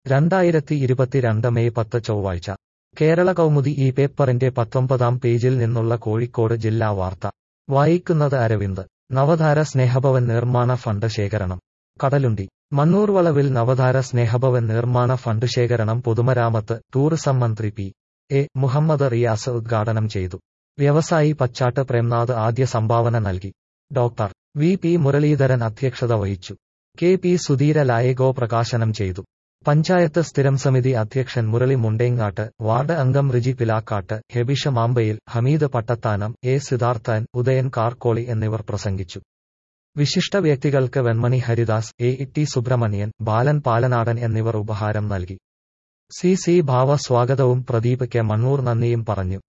2022 May 10 ചൊവ്വാഴ്ച കേരള കൗമുദി ഈ പേപ്പറിന്റെ 19-ാം പേജിൽ നിന്നുള്ള കോഴിക്കോട് ജില്ലാ വാർത്ത വായിക്കുന്നത് അരവിന്ദ്. നവധാര സ്നേഹഭവൻ നിർമ്മാണ ഫണ്ട് ശേഖരണം. കടലുണ്ടി. മണ്ണൂർവളവിൽ നവധാര സ്നേഹഭവൻ നിർമ്മാണ ഫണ്ട് ശേഖരണം പൊതുമരാമത്ത്, ടൂറിസം മന്ത്രി പി. എ. മുഹമ്മദ് റിയാസ് ഉദ്ഘാടനം ചെയ്തു. വ്യവസായി പച്ചാട്ട് പ്രേംനാഥ് ആദ്യ സംഭാവന നൽകി. Doctor V. പി. മുരളീധരൻ അധ്യക്ഷത വഹിച്ചു. കെ. പി. സുധീര ലായകോ പ്രകാശനം ചെയ്തു. പഞ്ചായത്ത് സ്ഥിരം സമിതി അധ്യക്ഷൻ മുരളി മുണ്ടേങ്ങാട്ട്, വാർഡ് അംഗം റിജി പിലാക്കാട്ട്, ഹെബിഷ മാമ്പയിൽ, ഹമീദ് പട്ടത്താനം, എ. സിദ്ധാർത്ഥൻ, ഉദയൻ കാർക്കോളി എന്നിവർ പ്രസംഗിച്ചു. വിശിഷ്ട വ്യക്തികൾക്ക് വെൺമണി ഹരിദാസ്, എ. ടി. സുബ്രഹ്മണ്യൻ, ബാലൻ പാലനാടൻ എന്നിവർ ഉപഹാരം നൽകി. സി. സി. ഭാവ സ്വാഗതവും പ്രദീപ് കെ. മണ്ണൂർ നന്ദിയും പറഞ്ഞു.